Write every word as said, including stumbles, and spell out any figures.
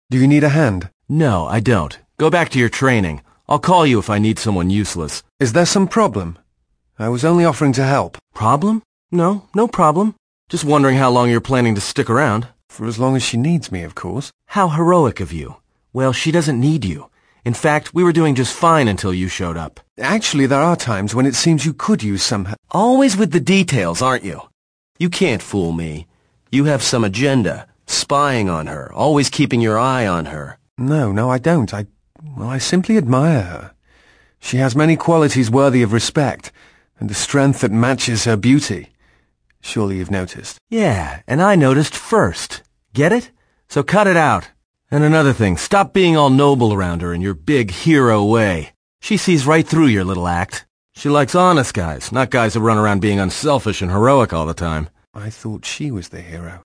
Do you need a hand? No, I don't. Go back to your training. I'll call you if I need someone useless. Is there some problem? I was only offering to help. Problem? No, no problem. Just wondering how long you're planning to stick around. For as long as she needs me, of course. How heroic of you. Well, she doesn't need you. In fact, we were doing just fine until you showed up. Actually, there are times when it seems you could use some help. Always with the details, aren't you? You can't fool me. You have some agenda, spying on her, always keeping your eye on her. No, no, I don't. I, well, I simply admire her. She has many qualities worthy of respect, and a strength that matches her beauty. Surely you've noticed. Yeah, and I noticed first. Get it? So cut it out. And another thing, stop being all noble around her in your big hero way. She sees right through your little act. She likes honest guys, not guys who run around being unselfish and heroic all the time. I thought she was the hero.